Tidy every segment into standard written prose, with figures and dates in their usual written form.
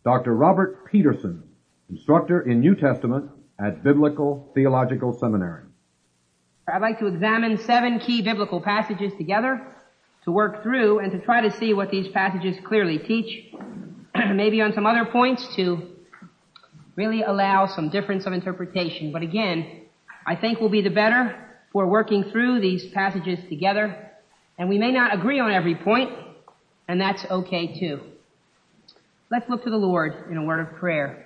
Dr. Robert Peterson, instructor in New Testament at Biblical Theological Seminary. I'd like to examine 7 key biblical passages together to work through and to try to see what these passages clearly teach, maybe on some other points to really allow some difference of interpretation. But again, I think we'll be the better for working through these passages together, and we may not agree on every point, and that's okay too. Let's look to the Lord in a word of prayer.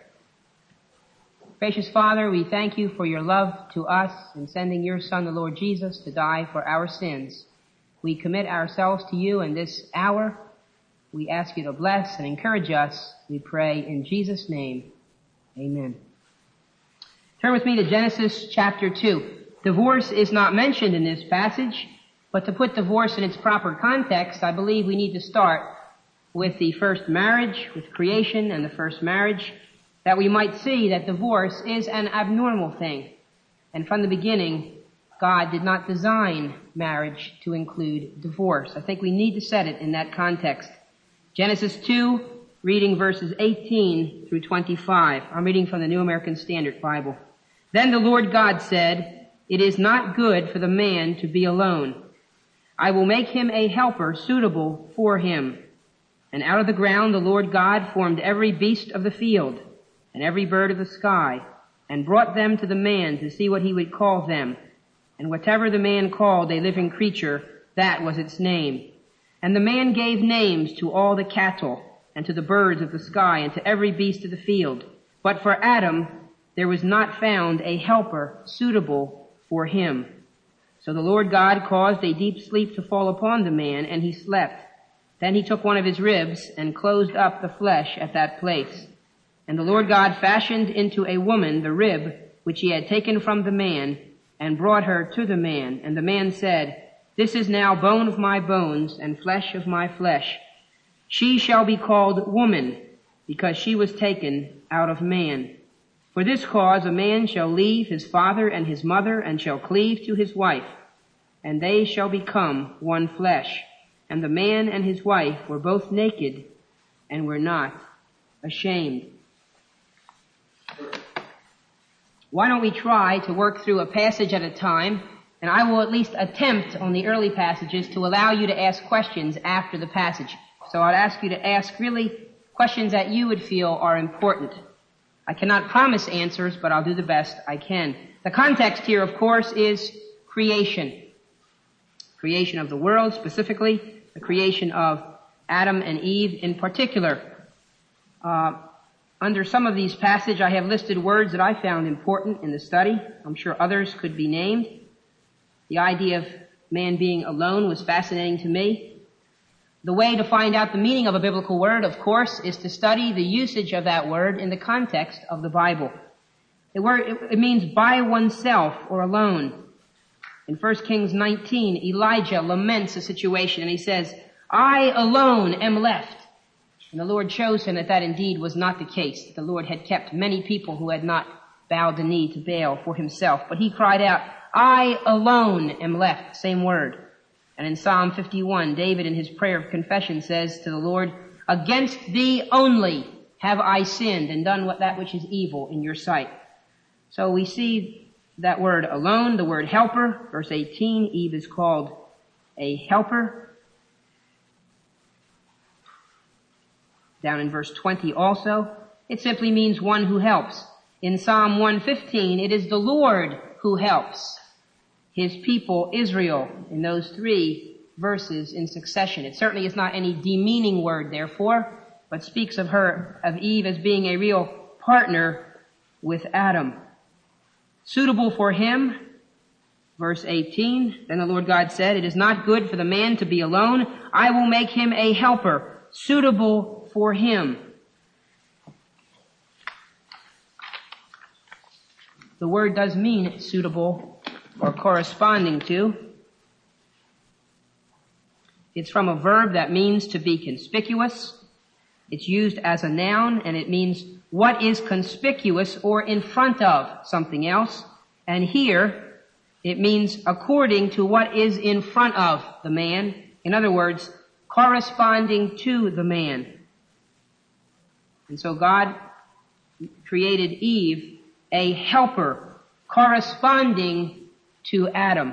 Gracious Father, we thank you for your love to us in sending your Son, the Lord Jesus, to die for our sins. We commit ourselves to you in this hour. We ask you to bless and encourage us. We pray in Jesus' name. Amen. Turn with me to Genesis chapter 2. Divorce is not mentioned in this passage, but to put divorce in its proper context, I believe we need to start with the first marriage, with creation and the first marriage, that we might see that divorce is an abnormal thing. And from the beginning, God did not design marriage to include divorce. I think we need to set it in that context. Genesis 2, reading verses 18 through 25. I'm reading from the New American Standard Bible. Then the Lord God said, "It is not good for the man to be alone. I will make him a helper suitable for him." And out of the ground the Lord God formed every beast of the field and every bird of the sky, and brought them to the man to see what he would call them. And whatever the man called a living creature, that was its name. And the man gave names to all the cattle, and to the birds of the sky, and to every beast of the field. But for Adam there was not found a helper suitable for him. So the Lord God caused a deep sleep to fall upon the man, and he slept. Then he took one of his ribs and closed up the flesh at that place. And the Lord God fashioned into a woman the rib which he had taken from the man, and brought her to the man. And the man said, "This is now bone of my bones and flesh of my flesh. She shall be called woman, because she was taken out of man. For this cause a man shall leave his father and his mother, and shall cleave to his wife, and they shall become one flesh. And the man and his wife were both naked, and were not ashamed." Why don't we try to work through a passage at a time, and I will at least attempt on the early passages to allow you to ask questions after the passage. So I'd ask you to ask really questions that you would feel are important. I cannot promise answers, but I'll do the best I can. The context here, of course, is creation. Creation of the world, specifically, the creation of Adam and Eve in particular. Under some of these passages, I have listed words that I found important in the study. I'm sure others could be named. The idea of man being alone was fascinating to me. The way to find out the meaning of a biblical word, of course, is to study the usage of that word in the context of the Bible. It means by oneself or alone. In 1 Kings 19, Elijah laments a situation and he says, "I alone am left." And the Lord shows him that indeed was not the case. The Lord had kept many people who had not bowed the knee to Baal for himself. But he cried out, "I alone am left." Same word. And in Psalm 51, David in his prayer of confession says to the Lord, "Against thee only have I sinned and done that which is evil in your sight." So we see that word alone, the word helper. Verse 18, Eve is called a helper. Down in verse 20 also, it simply means one who helps. In Psalm 115, it is the Lord who helps his people Israel in those 3 verses in succession. It certainly is not any demeaning word, therefore, but speaks of Eve as being a real partner with Adam. Suitable for him, verse 18, then the Lord God said, "It is not good for the man to be alone. I will make him a helper, suitable for him." The word does mean suitable or corresponding to. It's from a verb that means to be conspicuous. It's used as a noun, and it means what is conspicuous or in front of something else. And here, it means according to what is in front of the man. In other words, corresponding to the man. And so God created Eve a helper corresponding to Adam.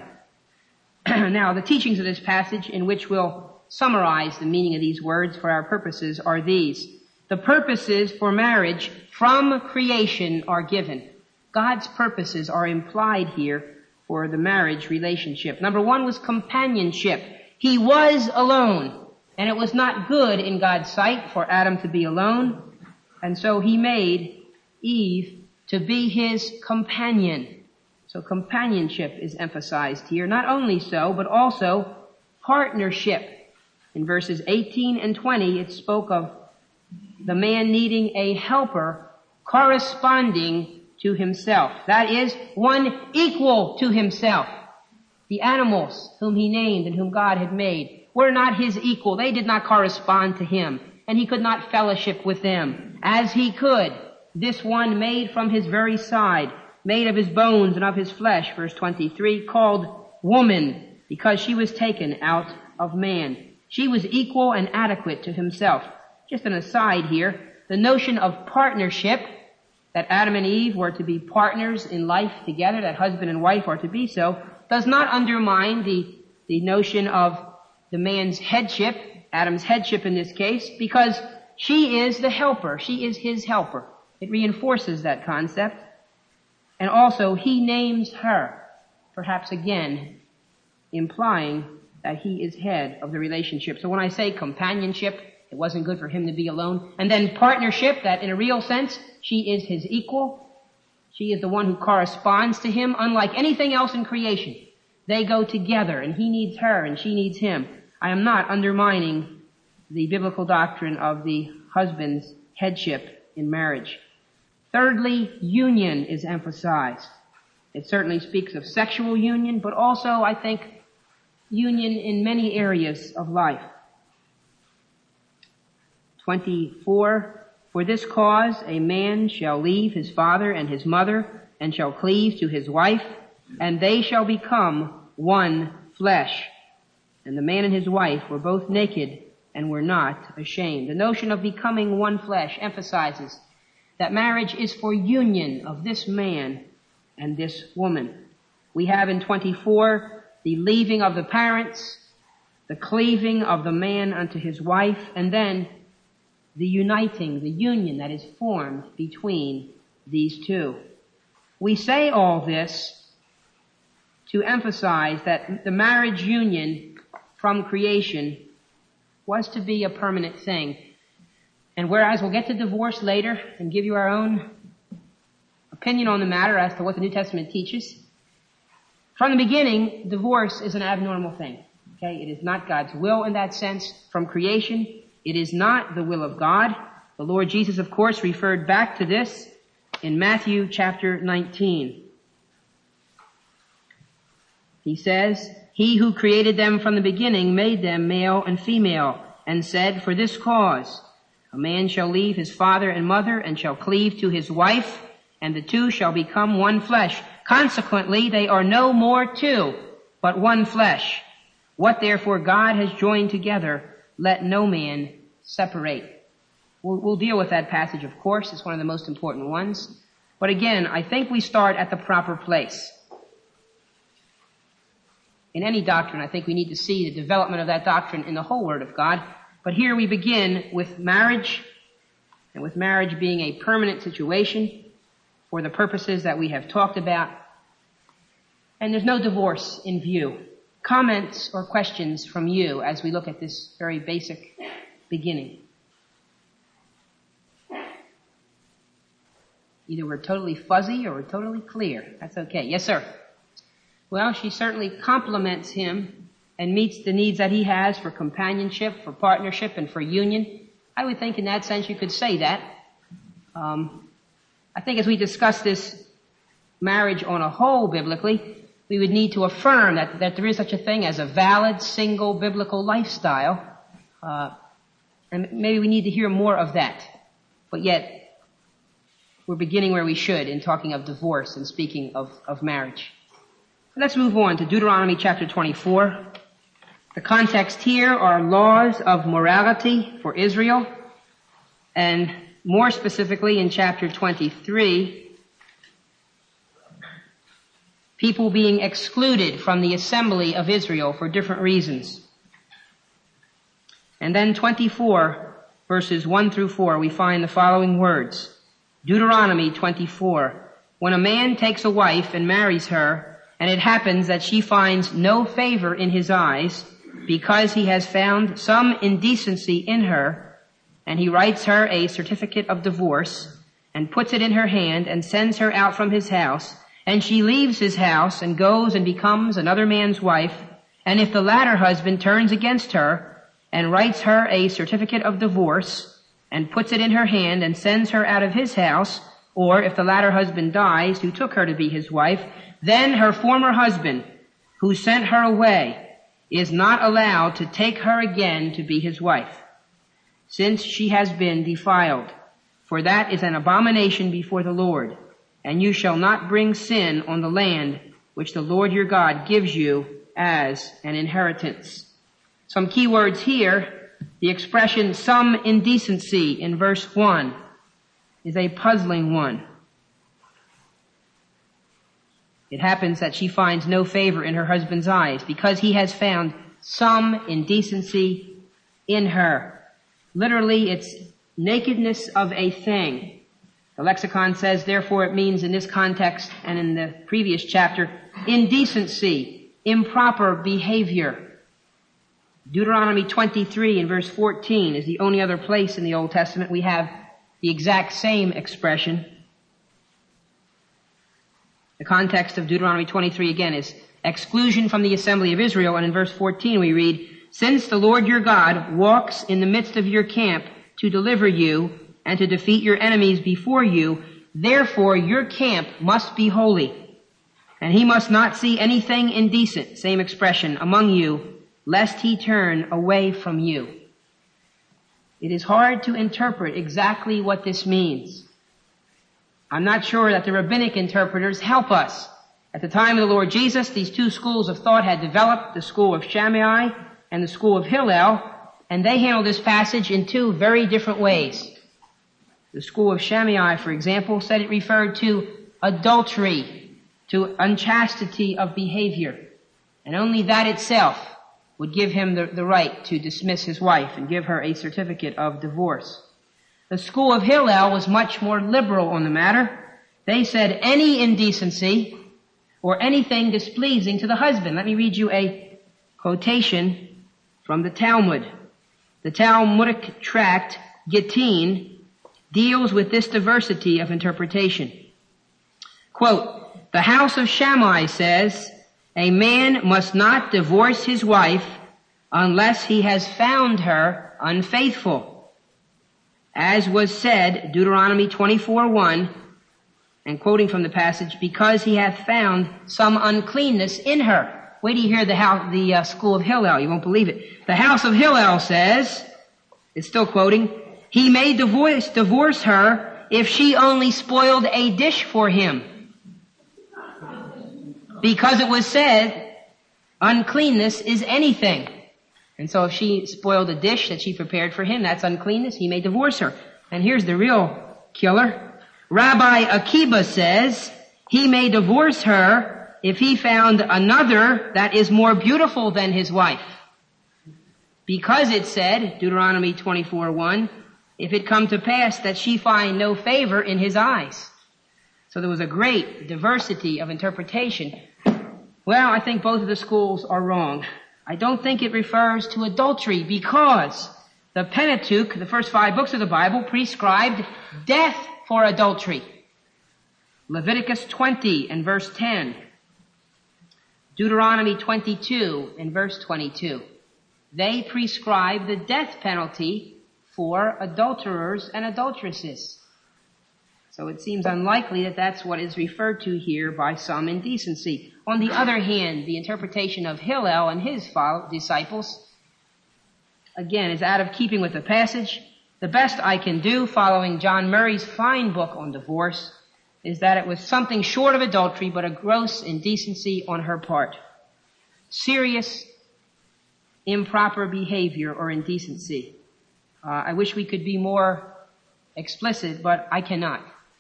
Now, the teachings of this passage, in which we'll summarize the meaning of these words for our purposes, are these. The purposes for marriage from creation are given. God's purposes are implied here for the marriage relationship. Number one was companionship. He was alone, and it was not good in God's sight for Adam to be alone, and so he made Eve to be his companion. So companionship is emphasized here. Not only so, but also partnership. In verses 18 and 20, it spoke of the man needing a helper corresponding to himself. That is, one equal to himself. The animals whom he named and whom God had made were not his equal. They did not correspond to him, and he could not fellowship with them as he could. This one made from his very side, made of his bones and of his flesh, verse 23, called woman, because she was taken out of man. She was equal and adequate to himself. Just an aside here, the notion of partnership, that Adam and Eve were to be partners in life together, that husband and wife are to be so, does not undermine the notion of the man's headship, Adam's headship in this case, because she is the helper. She is his helper. It reinforces that concept. And also, he names her, perhaps again, implying that he is head of the relationship. So when I say companionship, it wasn't good for him to be alone. And then partnership, that in a real sense, she is his equal. She is the one who corresponds to him, unlike anything else in creation. They go together, and he needs her, and she needs him. I am not undermining the biblical doctrine of the husband's headship in marriage. Thirdly, union is emphasized. It certainly speaks of sexual union, but also, I think, union in many areas of life. 24, for this cause a man shall leave his father and his mother, and shall cleave to his wife, and they shall become one flesh. And the man and his wife were both naked and were not ashamed. The notion of becoming one flesh emphasizes that marriage is for union of this man and this woman. We have in 24 the leaving of the parents, the cleaving of the man unto his wife, and then the uniting, the union that is formed between these two. We say all this to emphasize that the marriage union from creation was to be a permanent thing. And whereas we'll get to divorce later and give you our own opinion on the matter as to what the New Testament teaches, from the beginning, divorce is an abnormal thing. Okay? It is not God's will in that sense. From creation, it is not the will of God. The Lord Jesus, of course, referred back to this in Matthew chapter 19. He says, he who created them from the beginning made them male and female, and said, for this cause a man shall leave his father and mother, and shall cleave to his wife, and the two shall become one flesh. Consequently, they are no more two, but one flesh. What therefore God has joined together, let no man separate. We'll deal with that passage, of course. It's one of the most important ones. But again, I think we start at the proper place. In any doctrine, I think we need to see the development of that doctrine in the whole Word of God. But here we begin with marriage, and with marriage being a permanent situation for the purposes that we have talked about. And there's no divorce in view. Comments or questions from you as we look at this very basic beginning? Either we're totally fuzzy or we're totally clear. That's okay. Yes, sir. Well, she certainly complements him and meets the needs that he has for companionship, for partnership, and for union. I would think in that sense you could say that. I think as we discuss this marriage on a whole biblically, we would need to affirm that there is such a thing as a valid, single, biblical lifestyle. And maybe we need to hear more of that. But yet, we're beginning where we should in talking of divorce and speaking of marriage. Let's move on to Deuteronomy chapter 24. The context here are laws of morality for Israel. And More specifically, in chapter 23, people being excluded from the assembly of Israel for different reasons. And then 24, verses 1 through 4, we find the following words. Deuteronomy 24. When a man takes a wife and marries her, and it happens that she finds no favor in his eyes, because he has found some indecency in her, and he writes her a certificate of divorce, and puts it in her hand, and sends her out from his house, and she leaves his house, and goes and becomes another man's wife, and if the latter husband turns against her, and writes her a certificate of divorce, and puts it in her hand, and sends her out of his house, or if the latter husband dies, who took her to be his wife, then her former husband, who sent her away, is not allowed to take her again to be his wife, since she has been defiled. For that is an abomination before the Lord, and you shall not bring sin on the land which the Lord your God gives you as an inheritance. Some key words here. The expression some indecency in verse 1 is a puzzling one. It happens that she finds no favor in her husband's eyes because he has found some indecency in her. Literally, it's nakedness of a thing. The lexicon says, therefore, it means in this context and in the previous chapter, indecency, improper behavior. Deuteronomy 23 in verse 14 is the only other place in the Old Testament we have the exact same expression. The context of Deuteronomy 23 again is exclusion from the assembly of Israel, and in verse 14 we read, since the Lord your God walks in the midst of your camp to deliver you and to defeat your enemies before you, therefore your camp must be holy, and he must not see anything indecent, same expression, among you, lest he turn away from you. It is hard to interpret exactly what this means. I'm not sure that the rabbinic interpreters help us. At the time of the Lord Jesus, these two schools of thought had developed, the school of Shammai and the school of Hillel, and they handled this passage in two very different ways. The school of Shammai, for example, said it referred to adultery, to unchastity of behavior, and only that itself would give him the right to dismiss his wife and give her a certificate of divorce. The school of Hillel was much more liberal on the matter. They said any indecency or anything displeasing to the husband. Let me read you a quotation from the Talmud. The Talmudic tract, Gittin, deals with this diversity of interpretation. Quote, the house of Shammai says, a man must not divorce his wife unless he has found her unfaithful. As was said, Deuteronomy 24:1, and quoting from the passage, because he hath found some uncleanness in her. Wait till you hear the school of Hillel. You won't believe it. The house of Hillel says, it's still quoting, he may divorce her if she only spoiled a dish for him. Because it was said, uncleanness is anything. And so if she spoiled a dish that she prepared for him, that's uncleanness, he may divorce her. And here's the real killer. Rabbi Akiba says, he may divorce her if he found another that is more beautiful than his wife. Because it said, Deuteronomy 24:1, if it come to pass that she find no favor in his eyes. So there was a great diversity of interpretation. Well, I think both of the schools are wrong. I don't think it refers to adultery because the Pentateuch, the first 5 books of the Bible, prescribed death for adultery. Leviticus 20 and verse 10. Deuteronomy 22 and verse 22. They prescribe the death penalty for adulterers and adulteresses. So it seems unlikely that that's what is referred to here by some indecency. On the other hand, the interpretation of Hillel and his disciples, again, is out of keeping with the passage. The best I can do, following John Murray's fine book on divorce, is that it was something short of adultery, but a gross indecency on her part. Serious improper behavior or indecency. I wish we could be more explicit, but I cannot.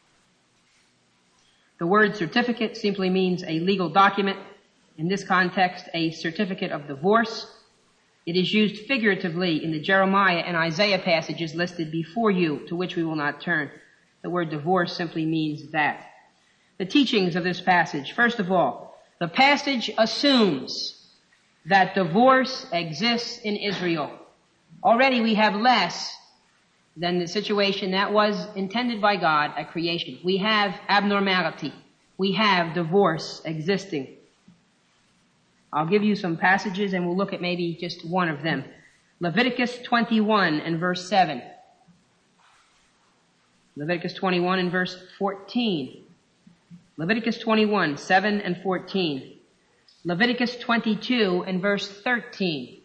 The word certificate simply means a legal document. In this context, a certificate of divorce. It is used figuratively in the Jeremiah and Isaiah passages listed before you, to which we will not turn. The word divorce simply means that. The teachings of this passage. First of all, the passage assumes that divorce exists in Israel. Already we have less than the situation that was intended by God at creation. We have abnormality. We have divorce existing. I'll give you some passages and we'll look at maybe just one of them. Leviticus 21 and verse 7. Leviticus 21 and verse 14. Leviticus 21, 7 and 14. Leviticus 22 and verse 13.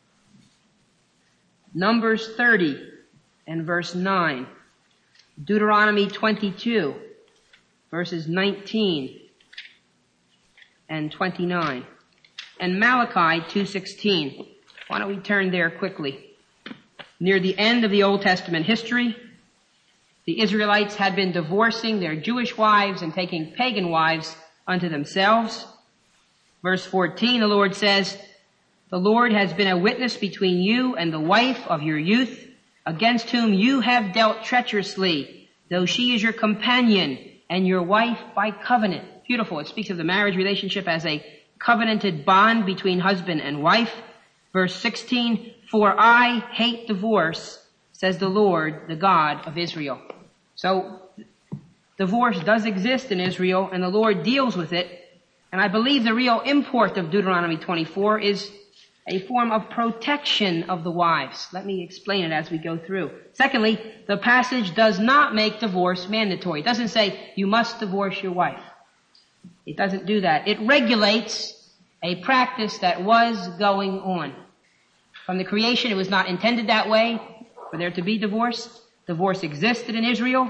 Numbers 30 and verse 9. Deuteronomy 22, verses 19 and 29. And Malachi 2:16. Why don't we turn there quickly? Near the end of the Old Testament history, the Israelites had been divorcing their Jewish wives and taking pagan wives unto themselves. Verse 14, the Lord says, "The Lord has been a witness between you and the wife of your youth, against whom you have dealt treacherously, though she is your companion and your wife by covenant." Beautiful. It speaks of the marriage relationship as a covenanted bond between husband and wife. Verse 16, "For I hate divorce, says the Lord, the God of Israel." So, divorce does exist in Israel, and the Lord deals with it. And I believe the real import of Deuteronomy 24 is a form of protection of the wives. Let me explain it as we go through. Secondly, the passage does not make divorce mandatory. It doesn't say you must divorce your wife. It doesn't do that. It regulates a practice that was going on. From the creation, it was not intended that way, for there to be divorce. Divorce existed in Israel.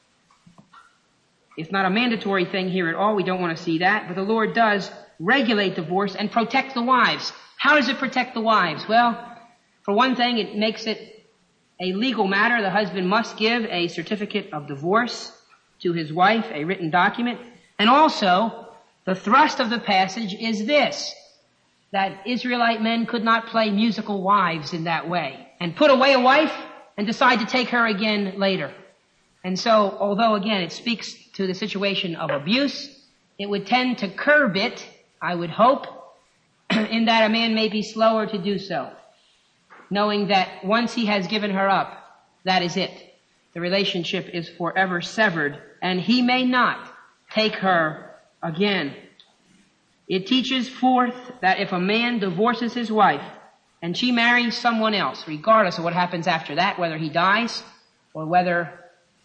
It's not a mandatory thing here at all. We don't want to see that. But the Lord does regulate divorce and protect the wives. How does it protect the wives? Well, for one thing, it makes it a legal matter. The husband must give a certificate of divorce to his wife, a written document. And also, the thrust of the passage is this, that Israelite men could not play musical wives in that way and put away a wife and decide to take her again later. And so, although again it speaks to the situation of abuse, it would tend to curb it, I would hope, in that a man may be slower to do so, knowing that once he has given her up, that is it. The relationship is forever severed, and he may not take her again. It teaches forth that if a man divorces his wife and she marries someone else, regardless of what happens after that, whether he dies or whether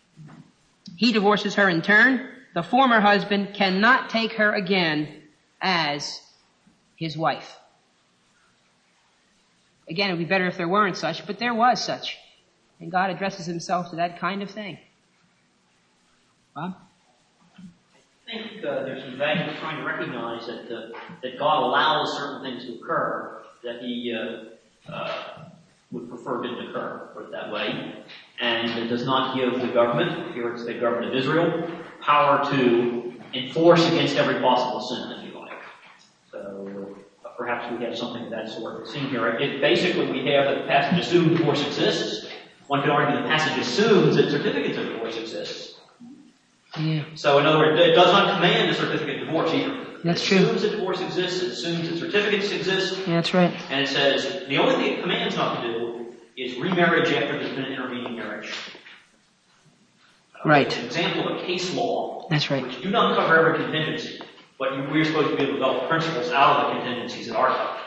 he divorces her in turn, the former husband cannot take her again as his wife. Again, it would be better if there weren't such, but there was such. And God addresses himself to that kind of thing. Bob? I think there's some value in trying to recognize that God allows certain things to occur that he would prefer didn't occur, put it that way. And it does not give the government, here it's the government of Israel, power to enforce against every possible sin, if you like. So perhaps we have something of that sort seen here. Basically, we have that the passage assumes divorce exists. One could argue the passage assumes that certificates of divorce exist. Yeah. So in other words, it does not command a certificate of divorce either. That's it true. assumes that divorce exists, it assumes that certificates exist. Yeah, that's right. And it says, the only thing it commands not to do is remarriage after there's been an intervening marriage. Right. It's an example of a case law. That's right. Which do not cover every contingency, but we're supposed to be able to develop principles out of the contingencies that are covered.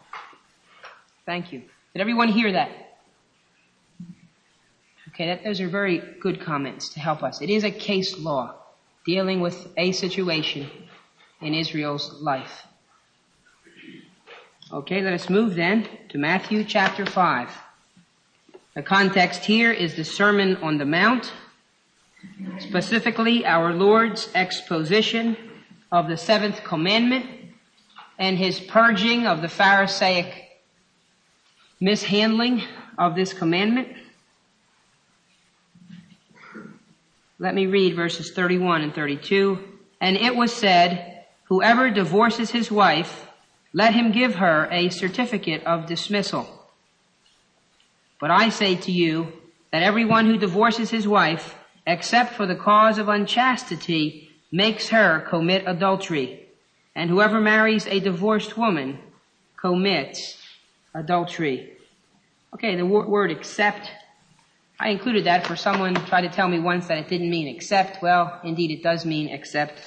Thank you. Did everyone hear that? Okay, those are very good comments to help us. It is a case law dealing with a situation in Israel's life. Okay, let us move then to Matthew chapter 5. The context here is the Sermon on the Mount, specifically our Lord's exposition of the seventh commandment and his purging of the Pharisaic mishandling of this commandment. Let me read verses 31 and 32. And it was said, whoever divorces his wife, let him give her a certificate of dismissal. But I say to you that everyone who divorces his wife, except for the cause of unchastity, makes her commit adultery. And whoever marries a divorced woman commits adultery. Okay, the word except, I included that for someone tried to tell me once that it didn't mean except. Well, indeed it does mean except.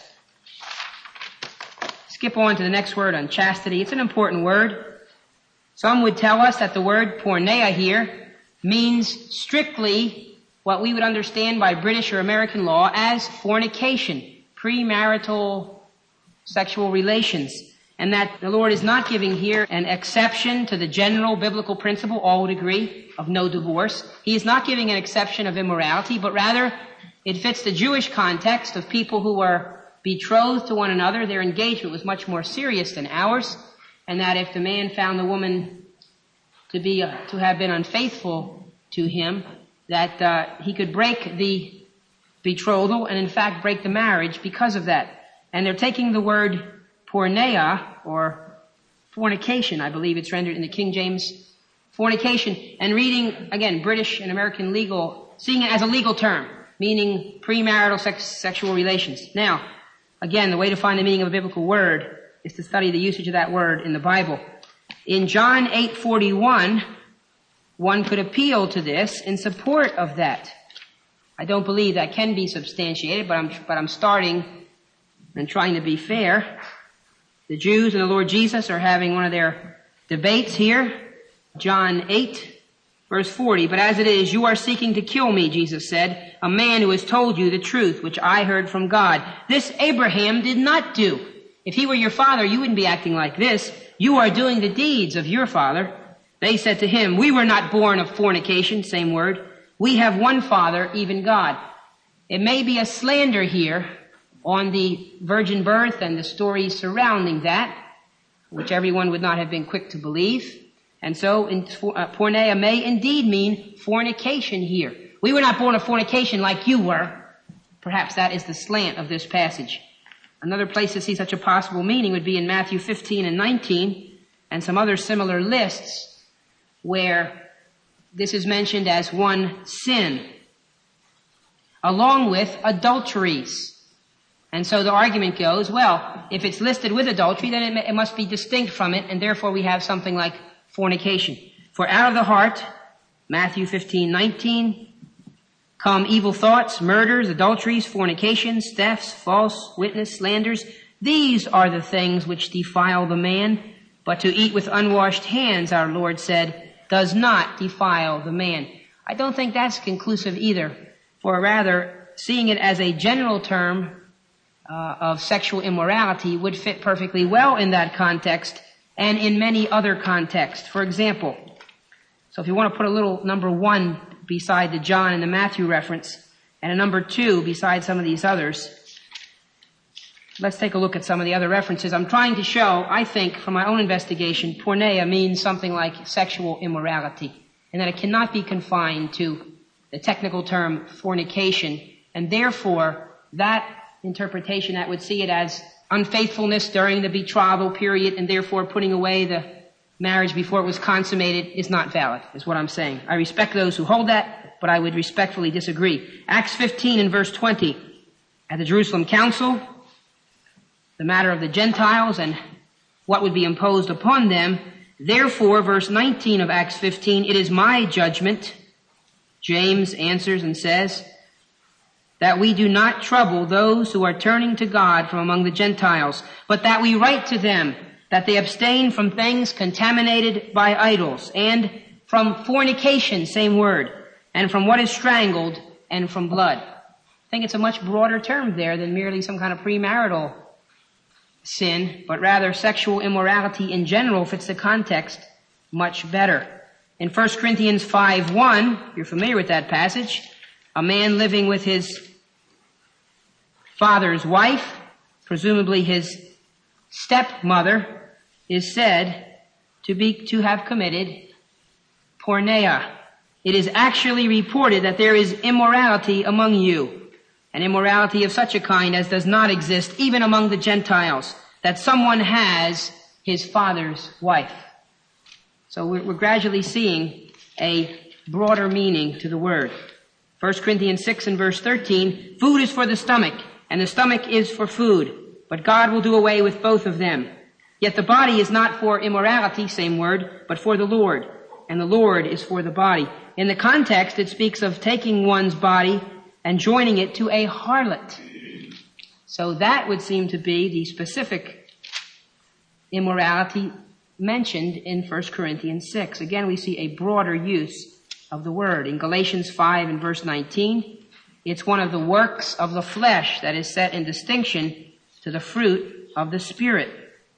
Skip on to the next word, unchastity. It's an important word. Some would tell us that the word porneia here means strictly what we would understand by British or American law as fornication, premarital sexual relations, and that the Lord is not giving here an exception to the general biblical principle, all would agree, of no divorce. He is not giving an exception of immorality, but rather it fits the Jewish context of people who were betrothed to one another. Their engagement was much more serious than ours, and that if the man found the woman to have been unfaithful to him, that he could break the betrothal and in fact break the marriage because of that. And they're taking the word porneia, or fornication, I believe it's rendered in the King James, fornication, and reading, again, British and American legal, seeing it as a legal term, meaning premarital sexual relations. Now, again, the way to find the meaning of a biblical word is to study the usage of that word in the Bible. In John 8:41, one could appeal to this in support of that. I don't believe that can be substantiated, but I'm starting and trying to be fair. The Jews and the Lord Jesus are having one of their debates here. John 8, verse 40. But as it is, you are seeking to kill me, Jesus said, a man who has told you the truth, which I heard from God. This Abraham did not do. If he were your father, you wouldn't be acting like this. You are doing the deeds of your father. They said to him, we were not born of fornication, same word. We have one Father, even God. It may be a slander here on the virgin birth and the stories surrounding that, which everyone would not have been quick to believe. And so porneia may indeed mean fornication here. We were not born of fornication like you were. Perhaps that is the slant of this passage. Another place to see such a possible meaning would be in Matthew 15 and 19 and some other similar lists where this is mentioned as one sin, along with adulteries. And so the argument goes, well, if it's listed with adultery, then it must be distinct from it, and therefore we have something like fornication. For out of the heart, Matthew 15:19, come evil thoughts, murders, adulteries, fornications, thefts, false witness, slanders. These are the things which defile the man. But to eat with unwashed hands, our Lord said, does not defile the man. I don't think that's conclusive either, for rather, seeing it as a general term of sexual immorality would fit perfectly well in that context and in many other contexts. For example, so if you want to put a little number 1 beside the John and the Matthew reference and a number 2 beside some of these others, let's take a look at some of the other references. I'm trying to show, I think, from my own investigation, porneia means something like sexual immorality, and that it cannot be confined to the technical term fornication, and therefore that interpretation that would see it as unfaithfulness during the betrothal period and therefore putting away the marriage before it was consummated is not valid, is what I'm saying. I respect those who hold that, but I would respectfully disagree. Acts 15 and verse 20, at the Jerusalem Council, the matter of the Gentiles and what would be imposed upon them. Therefore, verse 19 of Acts 15, it is my judgment, James answers and says, that we do not trouble those who are turning to God from among the Gentiles, but that we write to them that they abstain from things contaminated by idols, and from fornication, same word, and from what is strangled, and from blood. I think it's a much broader term there than merely some kind of premarital sin, but rather sexual immorality in general fits the context much better. In 1 Corinthians 5:1, you're familiar with that passage, a man living with his father's wife, presumably his stepmother, is said to have committed porneia. It is actually reported that there is immorality among you. an immorality of such a kind as does not exist even among the Gentiles, that someone has his father's wife. So we're gradually seeing a broader meaning to the word. 1 Corinthians 6 and verse 13, food is for the stomach, and the stomach is for food, but God will do away with both of them. Yet the body is not for immorality, same word, but for the Lord, and the Lord is for the body. In the context, it speaks of taking one's body and joining it to a harlot. So that would seem to be the specific immorality mentioned in 1 Corinthians 6. Again, we see a broader use of the word. In Galatians 5 and verse 19, it's one of the works of the flesh that is set in distinction to the fruit of the Spirit.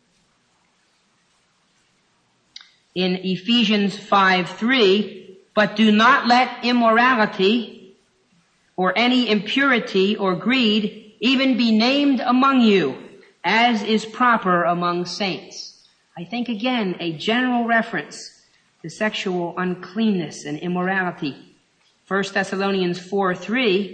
In Ephesians 5:3, but do not let immorality or any impurity or greed even be named among you, as is proper among saints. I think again a general reference to sexual uncleanness and immorality. 1 Thessalonians 4:3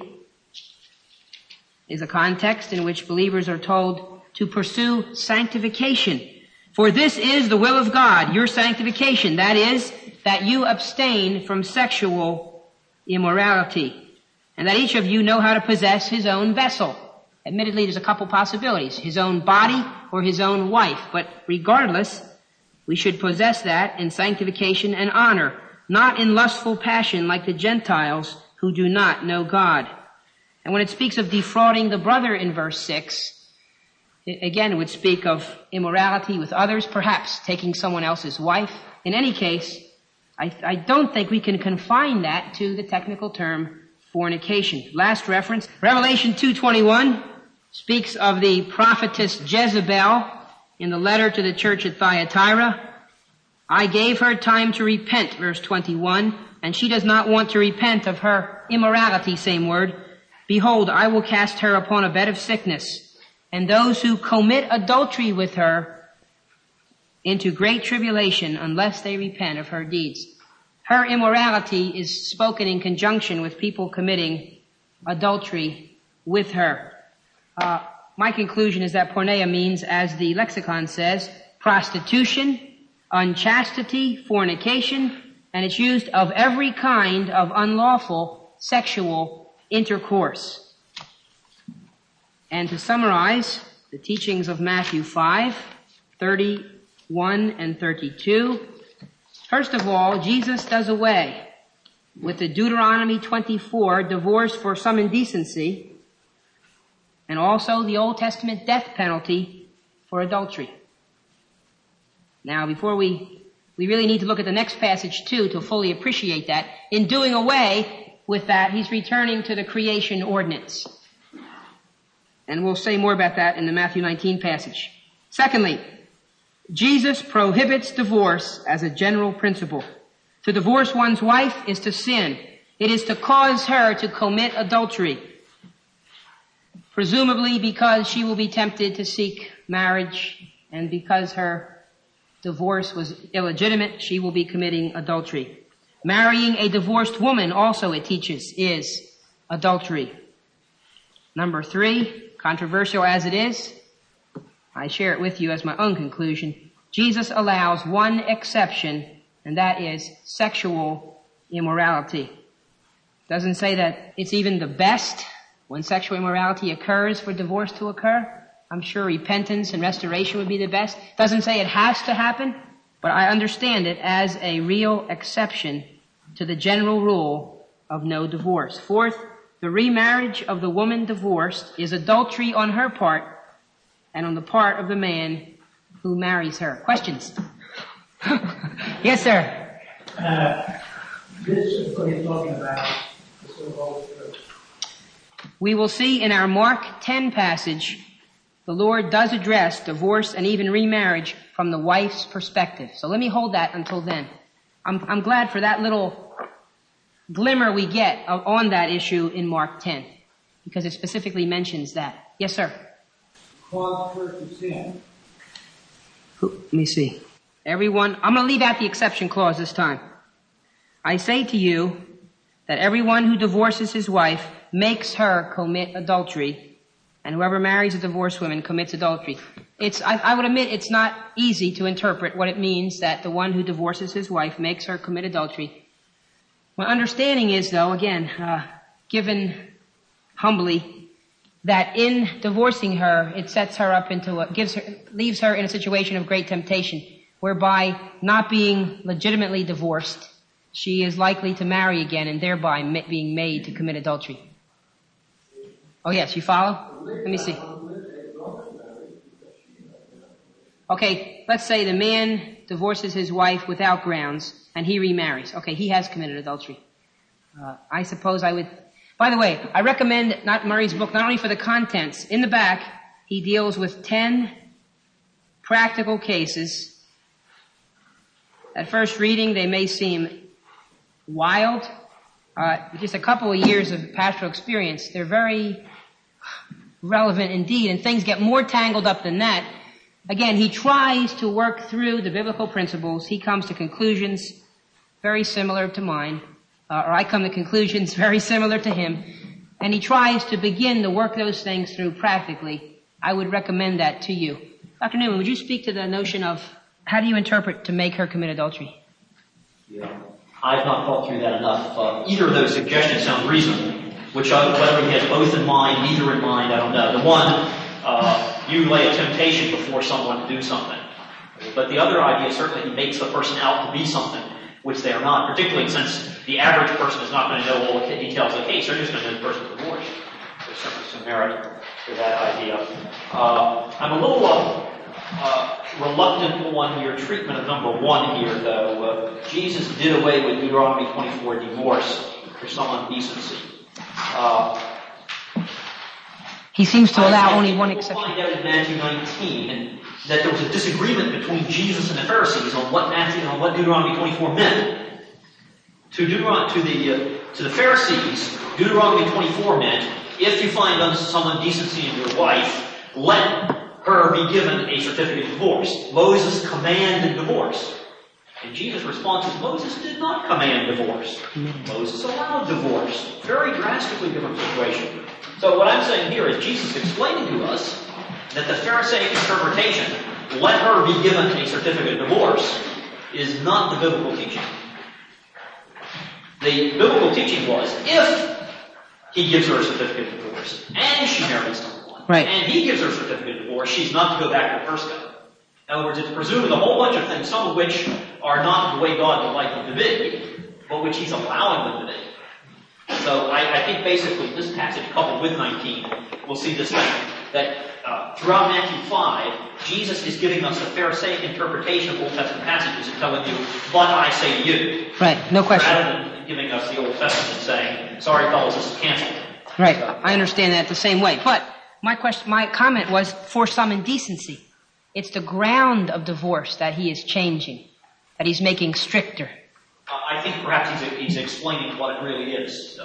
is a context in which believers are told to pursue sanctification. For this is the will of God, your sanctification. That is, that you abstain from sexual immorality. And that each of you know how to possess his own vessel. Admittedly, there's a couple possibilities. His own body or his own wife. But regardless, we should possess that in sanctification and honor, not in lustful passion like the Gentiles who do not know God. And when it speaks of defrauding the brother in verse 6, again, it would speak of immorality with others, perhaps taking someone else's wife. In any case, I don't think we can confine that to the technical term fornication. Last reference, Revelation 2:21 speaks of the prophetess Jezebel in the letter to the church at Thyatira. I gave her time to repent, verse 21, and she does not want to repent of her immorality, same word. Behold, I will cast her upon a bed of sickness, and those who commit adultery with her into great tribulation unless they repent of her deeds. Her immorality is spoken in conjunction with people committing adultery with her. My conclusion is that porneia means, as the lexicon says, prostitution, unchastity, fornication, and it's used of every kind of unlawful sexual intercourse. And to summarize the teachings of Matthew 5:31 and 32, first of all, Jesus does away with the Deuteronomy 24 divorce for some indecency, and also the Old Testament death penalty for adultery. Now, before we really need to look at the next passage too to fully appreciate that. In doing away with that, he's returning to the creation ordinance. And we'll say more about that in the Matthew 19 passage. Secondly, Jesus prohibits divorce as a general principle. To divorce one's wife is to sin. It is to cause her to commit adultery. Presumably because she will be tempted to seek marriage, and because her divorce was illegitimate, she will be committing adultery. Marrying a divorced woman also, it teaches, is adultery. Number 3, controversial as it is, I share it with you as my own conclusion. Jesus allows one exception, and that is sexual immorality. Doesn't say that it's even the best when sexual immorality occurs for divorce to occur. I'm sure repentance and restoration would be the best. Doesn't say it has to happen, but I understand it as a real exception to the general rule of no divorce. Fourth, the remarriage of the woman divorced is adultery on her part and on the part of the man who marries her. Questions? Yes, sir. This is what he's talking about, the so-called church. We will see in our Mark 10 passage, the Lord does address divorce and even remarriage from the wife's perspective. So let me hold that until then. I'm glad for that little glimmer we get on that issue in Mark 10, because it specifically mentions that. Yes, sir. Cause her to sin. Let me see. Everyone, I'm going to leave out the exception clause this time. I say to you that everyone who divorces his wife makes her commit adultery, and whoever marries a divorced woman commits adultery. I would admit it's not easy to interpret what it means that the one who divorces his wife makes her commit adultery. My understanding is, though, again, given humbly, that in divorcing her, it sets her up leaves her in a situation of great temptation, whereby not being legitimately divorced, she is likely to marry again and thereby being made to commit adultery. Oh yes, you follow? Let me see. Okay, let's say the man divorces his wife without grounds and he remarries. Okay, he has committed adultery. I suppose I would... By the way, I recommend Murray's book not only for the contents. In the back, he deals with 10 practical cases. At first reading, they may seem wild. Just a couple of years of pastoral experience, they're very relevant indeed, and things get more tangled up than that. Again, he tries to work through the biblical principles. He comes to conclusions very similar to mine, or I come to conclusions very similar to him, and he tries to begin to work those things through practically. I would recommend that to you. Dr. Newman, would you speak to the notion of how do you interpret to make her commit adultery? Yeah, I've not thought through that enough. Either of those suggestions sound reasonable, which whether he has both in mind, neither in mind, I don't know. The one, you lay a temptation before someone to do something. But the other idea, certainly he makes the person out to be something, which they are not, particularly since the average person is not going to know all the details of the case. They're just going to know the person's divorced. There's certainly some merit to that idea. I'm a little reluctant on your treatment of number one here, though. Jesus did away with Deuteronomy 24, divorce, for some indecency. He seems to allow only one exception. We'll find out in Matthew 19 that there was a disagreement between Jesus and the Pharisees on what Deuteronomy 24 meant. To the Pharisees, Deuteronomy 24 meant, if you find some indecency in your wife, let her be given a certificate of divorce. Moses commanded divorce. And Jesus' response is, Moses did not command divorce. Moses allowed divorce. Very drastically different situation. So what I'm saying here is Jesus explaining to us that the Pharisaic interpretation, let her be given a certificate of divorce, is not the biblical teaching. The biblical teaching was, if he gives her a certificate of divorce, and she marries someone, right, and he gives her a certificate of divorce, she's not to go back to the first guy. In other words, it's presuming a whole bunch of things, some of which are not the way God would like them to be, but which he's allowing them to be. So I think basically this passage, coupled with 19, we'll see this thing, that throughout Matthew 5, Jesus is giving us the Pharisaic interpretation of Old Testament passages and telling you, but I say to you. Right, no question. Rather than giving us the Old Testament saying, sorry fellas, this is canceled. Right, I understand that the same way. But my comment was for some indecency. It's the ground of divorce that he is changing, that he's making stricter. I think perhaps he's explaining what it really is.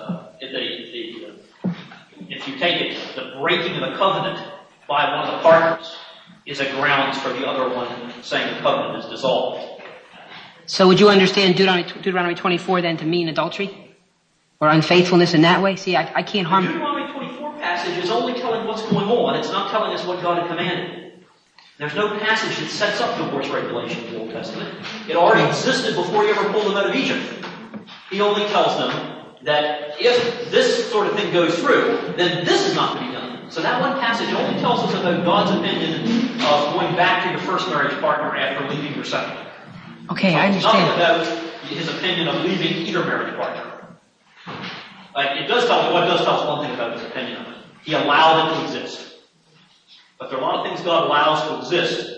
If you take it, the breaking of the covenant by one of the partners is a grounds for the other one saying the covenant is dissolved. So would you understand Deuteronomy 24 then to mean adultery? Or unfaithfulness in that way? See, I can't harm... The Deuteronomy 24 passage is only telling what's going on. It's not telling us what God had commanded. There's no passage that sets up divorce regulation in the Old Testament. It already existed before he ever pulled them out of Egypt. He only tells them that if this sort of thing goes through, then this is not to be done. So that one passage only tells us about God's opinion of going back to your first marriage partner after leaving your second. Okay, I understand. Nothing about his opinion of leaving either marriage partner. What does tell us one thing about his opinion of it. He allowed it to exist. But there are a lot of things God allows to exist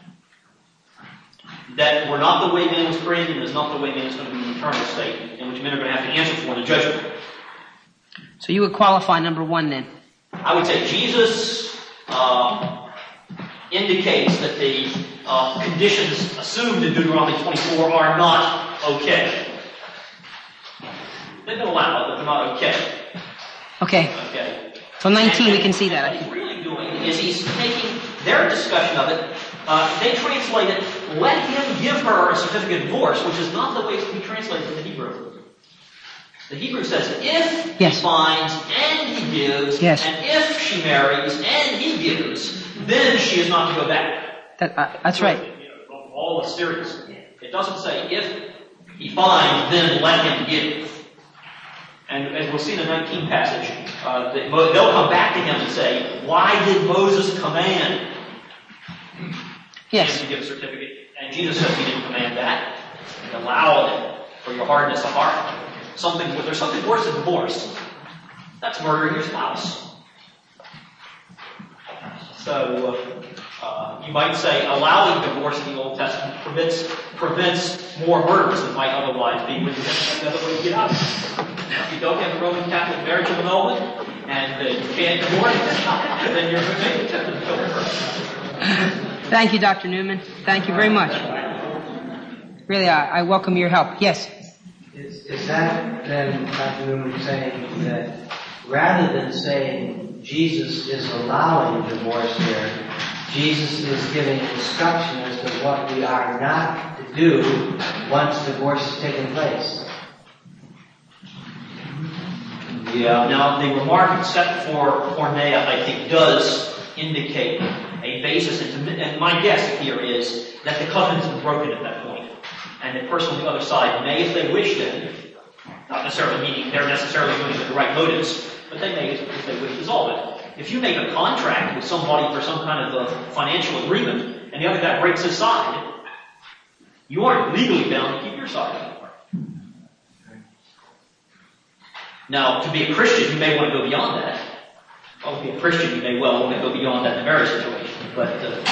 that were not the way man was created and is not the way man is going to be in the eternal state, in which men are going to have to answer for in the judgment. So you would qualify number one then? I would say Jesus indicates that the conditions assumed in Deuteronomy 24 are not okay. They've been allowed, but they're not okay. Okay. So 19, we can see that. What he's really doing is he's taking their discussion of it. They translate it, let him give her a certificate of divorce, which is not the way it's to be translated in the Hebrew. The Hebrew says if Yes. he finds and he gives, Yes. and if she marries and he gives, then she is not to go back. That's right. All is serious. It doesn't say if he finds, then let him give. And as we'll see in the 19th passage, they'll come back to him and say, why did Moses command Yes. him to give a certificate? And Jesus says he didn't command that. He allowed it for your hardness of heart. There's something worse than divorce. That's murdering your spouse. So, you might say allowing divorce in the Old Testament prevents more murders than might otherwise be when you have another way to get out of it. If you don't have a Roman Catholic marriage annulment and you can't divorce, then you're going to kill the person. Thank you, Dr. Newman. Thank you very much. Really, I welcome your help. Yes. Is that then, Dr. Newman, saying that rather than saying Jesus is allowing divorce here, Jesus is giving instruction as to what we are not to do once divorce has taken place? Yeah. Now, the remark except for porneia, I think, does indicate a basis. And my guess here is that the covenant is broken at that point. And the person on the other side may, if they wish to, not necessarily meaning they're necessarily doing it with the right motives, but they may, if they wish, dissolve it. If you make a contract with somebody for some kind of a financial agreement, and the other guy breaks his side, you aren't legally bound to keep your side. Now, to be a Christian, you may want to go beyond that. To be a Christian, you may well want to go beyond that in a marriage situation. But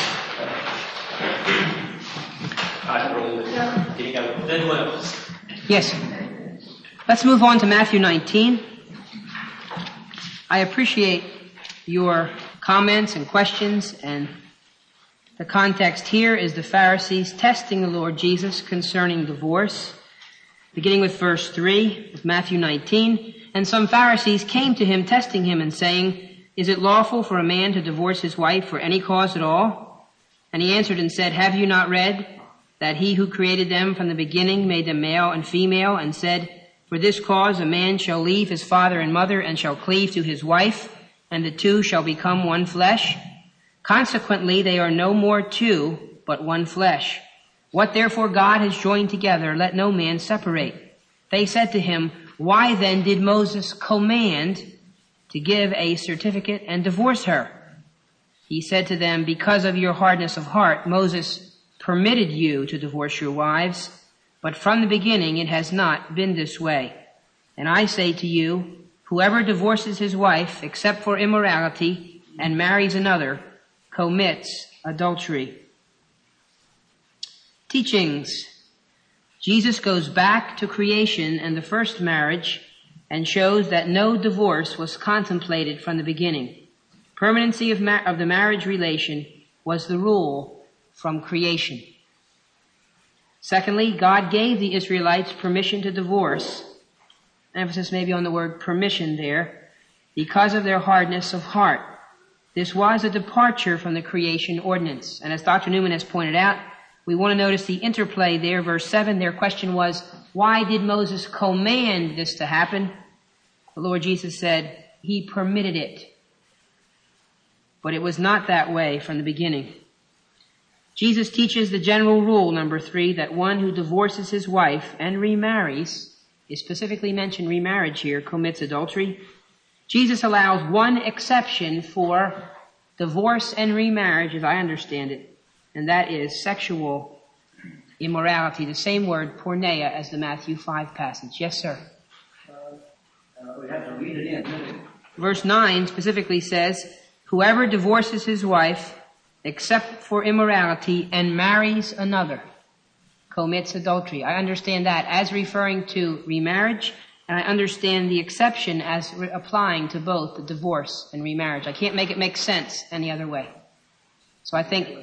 I don't really getting out. Then what else? Yes. Let's move on to Matthew 19. I appreciate your comments and questions, and the context here is the Pharisees testing the Lord Jesus concerning divorce. Beginning with verse 3 of Matthew 19. And some Pharisees came to him, testing him and saying, is it lawful for a man to divorce his wife for any cause at all? And he answered and said, have you not read that he who created them from the beginning made them male and female, and said, for this cause a man shall leave his father and mother and shall cleave to his wife, and the two shall become one flesh? Consequently, they are no more two, but one flesh. What therefore God has joined together, let no man separate. They said to him, why then did Moses command to give a certificate and divorce her? He said to them, because of your hardness of heart, Moses permitted you to divorce your wives, but from the beginning it has not been this way. And I say to you, whoever divorces his wife except for immorality and marries another commits adultery. Teachings. Jesus goes back to creation and the first marriage and shows that no divorce was contemplated from the beginning. Permanency of the marriage relation was the rule from creation. Secondly, God gave the Israelites permission to divorce. Emphasis maybe on the word permission there, because of their hardness of heart. This was a departure from the creation ordinance. And as Dr. Newman has pointed out, we want to notice the interplay there. Verse 7, their question was, why did Moses command this to happen? The Lord Jesus said, he permitted it. But it was not that way from the beginning. Jesus teaches the general rule, number 3, that one who divorces his wife and remarries, is specifically mentioned remarriage here, commits adultery. Jesus allows one exception for divorce and remarriage, as I understand it, and that is sexual immorality, the same word, porneia, as the Matthew 5 passage. Yes, sir? We have to read it in. Verse 9 specifically says, whoever divorces his wife except for immorality and marries another commits adultery. I understand that as referring to remarriage, and I understand the exception as applying to both the divorce and remarriage. I can't make it make sense any other way. So I think,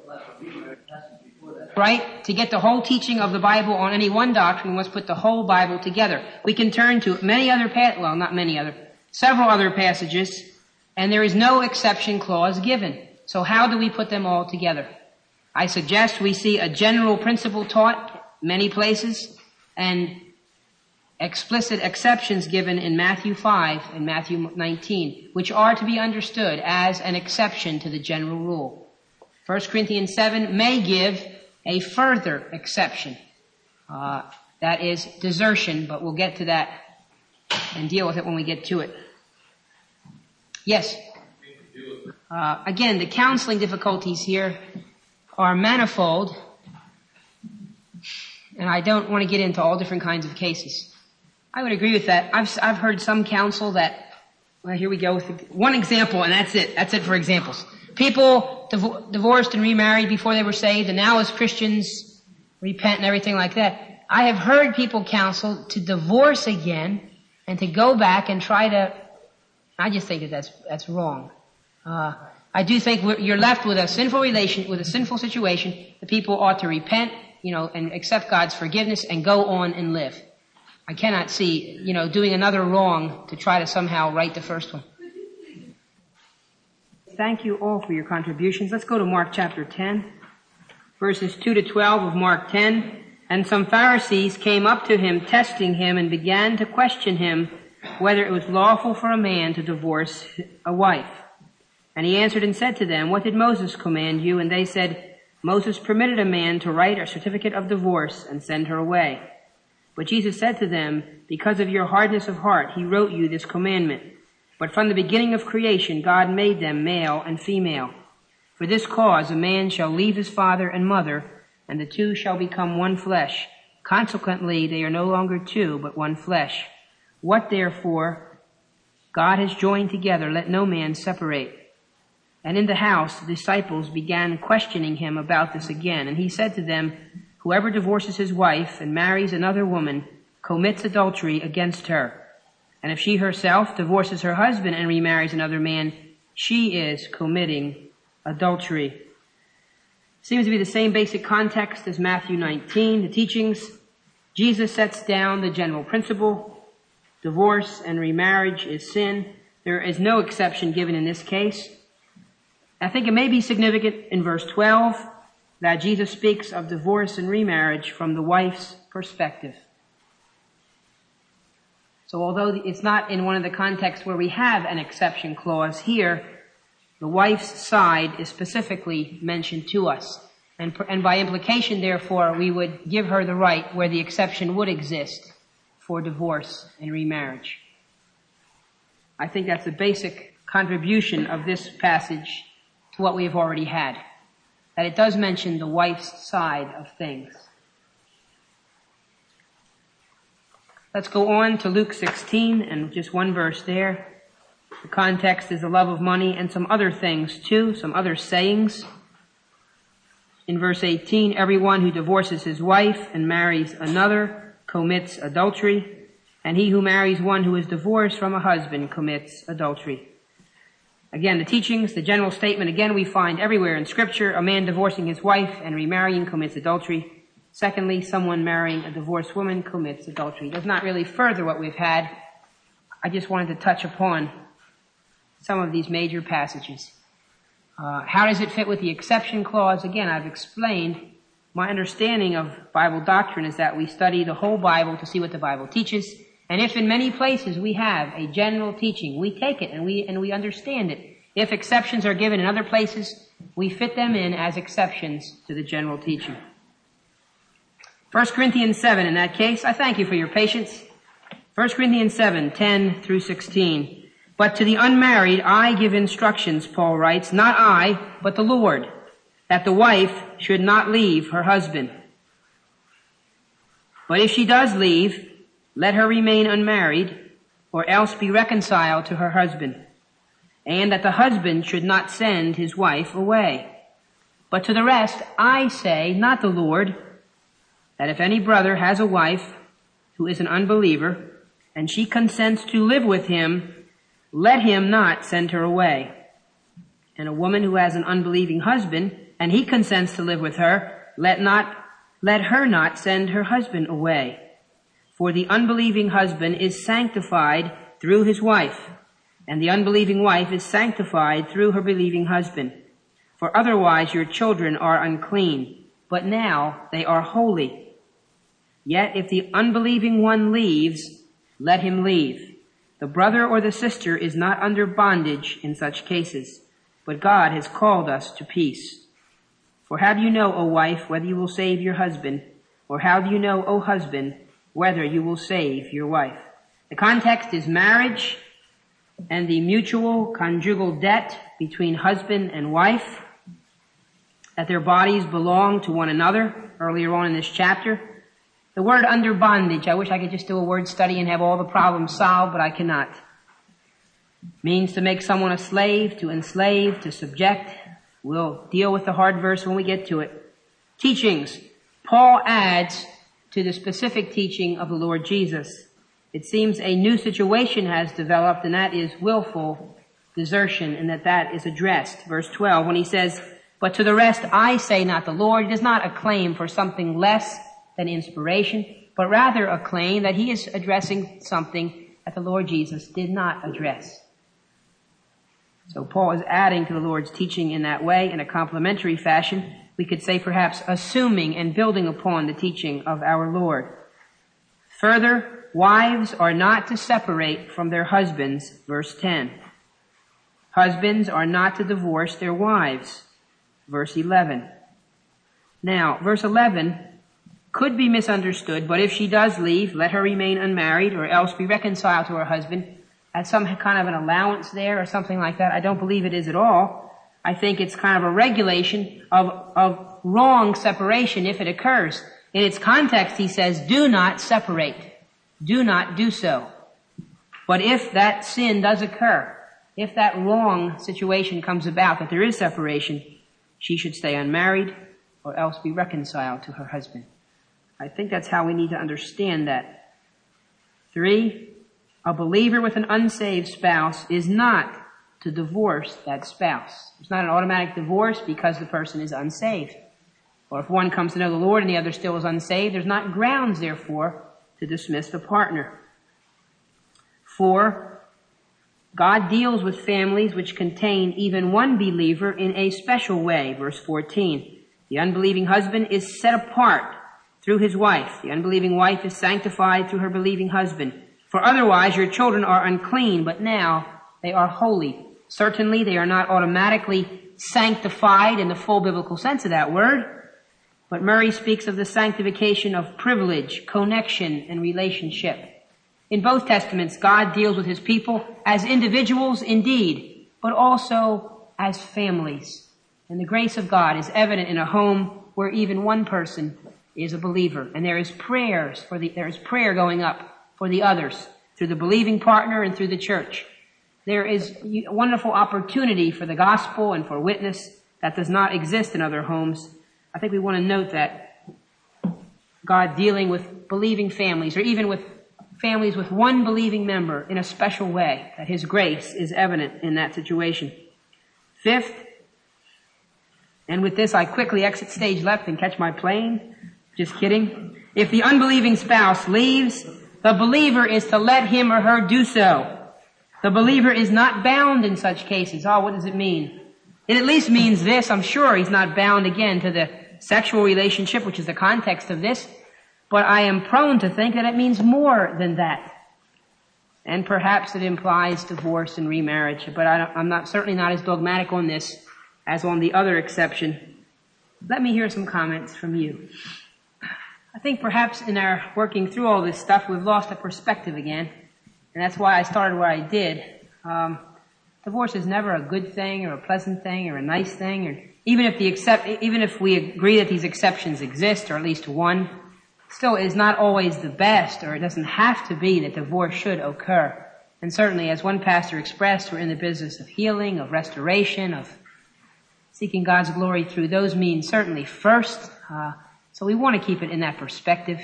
right, to get the whole teaching of the Bible on any one doctrine, we must put the whole Bible together. We can turn to several other passages, and there is no exception clause given. So how do we put them all together? I suggest we see a general principle taught many places, and explicit exceptions given in Matthew 5 and Matthew 19, which are to be understood as an exception to the general rule. 1 Corinthians 7 may give a further exception. That is desertion, but we'll get to that and deal with it when we get to it. Yes? Again, the counseling difficulties here are manifold, and I don't want to get into all different kinds of cases. I would agree with that. I've heard some counsel that, well, here we go with one example, and that's it. That's it for examples. People divorced and remarried before they were saved, and now as Christians repent and everything like that. I have heard people counsel to divorce again and to go back and try to. I just think that that's wrong. I do think you're left with a sinful relation, with a sinful situation. The people ought to repent, and accept God's forgiveness and go on and live. I cannot see, doing another wrong to try to somehow right the first one. Thank you all for your contributions. Let's go to Mark chapter 10, verses 2 to 12 of Mark 10. And some Pharisees came up to him, testing him, and began to question him whether it was lawful for a man to divorce a wife. And he answered and said to them, "What did Moses command you?" And they said, "Moses permitted a man to write a certificate of divorce and send her away." But Jesus said to them, "Because of your hardness of heart, he wrote you this commandment. But from the beginning of creation, God made them male and female. For this cause, a man shall leave his father and mother, and the two shall become one flesh. Consequently, they are no longer two, but one flesh. What therefore God has joined together, let no man separate." And in the house, the disciples began questioning him about this again. And he said to them, "Whoever divorces his wife and marries another woman commits adultery against her. And if she herself divorces her husband and remarries another man, she is committing adultery." Seems to be the same basic context as Matthew 19, the teachings. Jesus sets down the general principle. Divorce and remarriage is sin. There is no exception given in this case. I think it may be significant in verse 12 that Jesus speaks of divorce and remarriage from the wife's perspective. So although it's not in one of the contexts where we have an exception clause here, the wife's side is specifically mentioned to us. And by implication, therefore, we would give her the right where the exception would exist for divorce and remarriage. I think that's the basic contribution of this passage to what we have already had. That it does mention the wife's side of things. Let's go on to Luke 16 and just one verse there. The context is the love of money and some other things too, some other sayings. In verse 18, everyone who divorces his wife and marries another commits adultery, and he who marries one who is divorced from a husband commits adultery. Again, the teachings, the general statement, again, we find everywhere in Scripture, a man divorcing his wife and remarrying commits adultery. Secondly, someone marrying a divorced woman commits adultery. It does not really further what we've had. I just wanted to touch upon some of these major passages. How does it fit with the exception clause? Again, I've explained my understanding of Bible doctrine is that we study the whole Bible to see what the Bible teaches. And if in many places we have a general teaching, we take it and we understand it. If exceptions are given in other places, we fit them in as exceptions to the general teaching. 1 Corinthians 7, in that case, I thank you for your patience. 1 Corinthians 7, 10 through 16. But to the unmarried I give instructions, Paul writes, not I, but the Lord, that the wife should not leave her husband. But if she does leave, let her remain unmarried, or else be reconciled to her husband. And that the husband should not send his wife away. But to the rest I say, not the Lord, that if any brother has a wife who is an unbeliever, and she consents to live with him, let him not send her away. And a woman who has an unbelieving husband, and he consents to live with her, let her not send her husband away. For the unbelieving husband is sanctified through his wife, and the unbelieving wife is sanctified through her believing husband. For otherwise your children are unclean, but now they are holy. Yet if the unbelieving one leaves, let him leave. The brother or the sister is not under bondage in such cases, but God has called us to peace. For how do you know, O wife, whether you will save your husband? Or how do you know, O husband, whether you will save your wife? The context is marriage and the mutual conjugal debt between husband and wife, that their bodies belong to one another, earlier on in this chapter. The word under bondage, I wish I could just do a word study and have all the problems solved, but I cannot. Means to make someone a slave, to enslave, to subject. We'll deal with the hard verse when we get to it. Teachings. Paul adds to the specific teaching of the Lord Jesus. It seems a new situation has developed, and that is willful desertion, and that is addressed. Verse 12, when he says, but to the rest I say not the Lord. It is not a claim for something less than inspiration, but rather a claim that he is addressing something that the Lord Jesus did not address. So Paul is adding to the Lord's teaching in that way, in a complementary fashion. We could say perhaps assuming and building upon the teaching of our Lord. Further, wives are not to separate from their husbands, verse 10. Husbands are not to divorce their wives, verse 11. Now, verse 11 could be misunderstood, but if she does leave, let her remain unmarried or else be reconciled to her husband as some kind of an allowance there or something like that. I don't believe it is at all. I think it's kind of a regulation of wrong separation if it occurs. In its context, he says, do not separate. Do not do so. But if that sin does occur, if that wrong situation comes about, that there is separation, she should stay unmarried or else be reconciled to her husband. I think that's how we need to understand that. 3, a believer with an unsaved spouse is not to divorce that spouse. It's not an automatic divorce because the person is unsaved. Or if one comes to know the Lord and the other still is unsaved, there's not grounds, therefore, to dismiss the partner. 4, God deals with families which contain even one believer in a special way. Verse 14. The unbelieving husband is set apart through his wife. The unbelieving wife is sanctified through her believing husband. For otherwise your children are unclean, but now they are holy. Certainly they are not automatically sanctified in the full biblical sense of that word, but Murray speaks of the sanctification of privilege, connection, and relationship. In both Testaments, God deals with his people as individuals indeed, but also as families. And the grace of God is evident in a home where even one person is a believer. And there is prayer going up for the others through the believing partner and through the church. There is a wonderful opportunity for the gospel and for witness that does not exist in other homes. I think we want to note that God dealing with believing families, or even with families with one believing member in a special way, that his grace is evident in that situation. 5th, and with this I quickly exit stage left and catch my plane. Just kidding. If the unbelieving spouse leaves, the believer is to let him or her do so. The believer is not bound in such cases. Oh, what does it mean? It at least means this. I'm sure he's not bound again to the sexual relationship, which is the context of this. But I am prone to think that it means more than that. And perhaps it implies divorce and remarriage. But I'm certainly not as dogmatic on this as on the other exception. Let me hear some comments from you. I think perhaps in our working through all this stuff, we've lost a perspective again. And that's why I started where I did. Divorce is never a good thing or a pleasant thing or a nice thing. Or even if we agree that these exceptions exist, or at least one, still it is not always the best, or it doesn't have to be that divorce should occur. And certainly, as one pastor expressed, we're in the business of healing, of restoration, of seeking God's glory through those means certainly first. So we want to keep it in that perspective.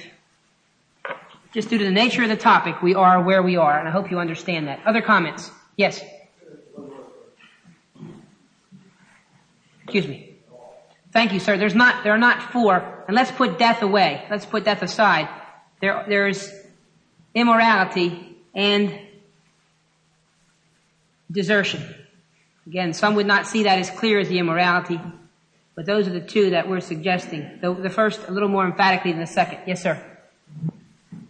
Just due to the nature of the topic, we are where we are, and I hope you understand that. Other comments? Yes? Excuse me. Thank you, sir. There are not 4, and let's put death away. Let's put death aside. There's immorality and desertion. Again, some would not see that as clear as the immorality, but those are the two that we're suggesting. The first a little more emphatically than the second. Yes, sir.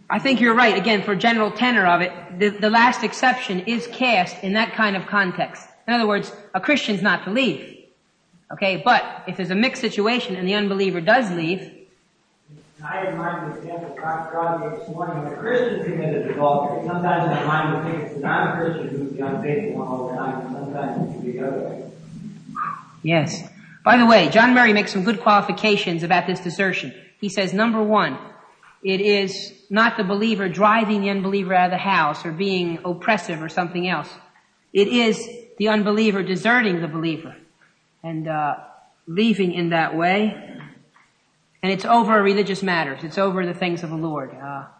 I think you're right. Again, for general tenor of it, the last exception is cast in that kind of context. In other words, a Christian's not to leave. Okay, but if there's a mixed situation and the unbeliever does leave, I had in mind the example God gave this morning when a Christian committed adultery. Sometimes in mind we think it's the non-Christian who's the unfaithful one all the time, and sometimes it's the other way. yes. By the way, John Murray makes some good qualifications about this desertion. He says, number one, it is not the believer driving the unbeliever out of the house or being oppressive or something else. It is the unbeliever deserting the believer and leaving in that way. And it's over religious matters. It's over the things of the Lord.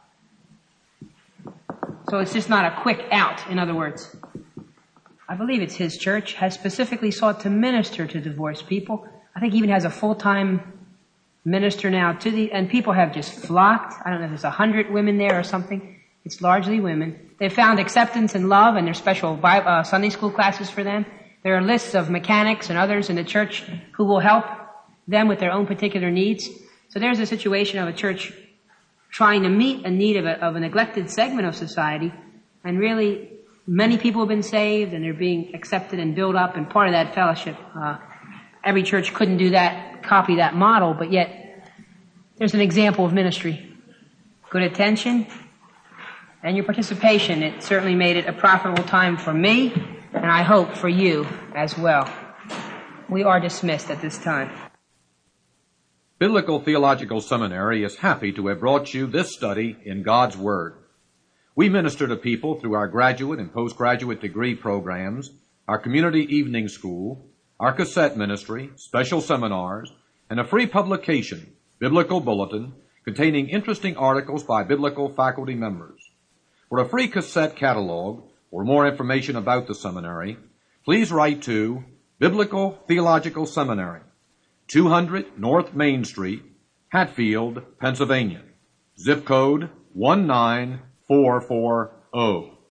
So it's just not a quick out, in other words. I believe it's his church, has specifically sought to minister to divorced people. I think he even has a full-time minister now and people have just flocked. I don't know if there's 100 women there or something. It's largely women. They've found acceptance and love, and there's special Sunday school classes for them. There are lists of mechanics and others in the church who will help them with their own particular needs. So there's a situation of a church trying to meet a need of a neglected segment of society, and really many people have been saved and they're being accepted and built up and part of that fellowship. Every church couldn't do that, copy that model, but yet there's an example of ministry. Good attention and your participation. It certainly made it a profitable time for me, and I hope for you as well. We are dismissed at this time. Biblical Theological Seminary is happy to have brought you this study in God's Word. We minister to people through our graduate and postgraduate degree programs, our community evening school, our cassette ministry, special seminars, and a free publication, Biblical Bulletin, containing interesting articles by biblical faculty members. For a free cassette catalog or more information about the seminary, please write to Biblical Theological Seminary, 200 North Main Street, Hatfield, Pennsylvania. Zip code 19440.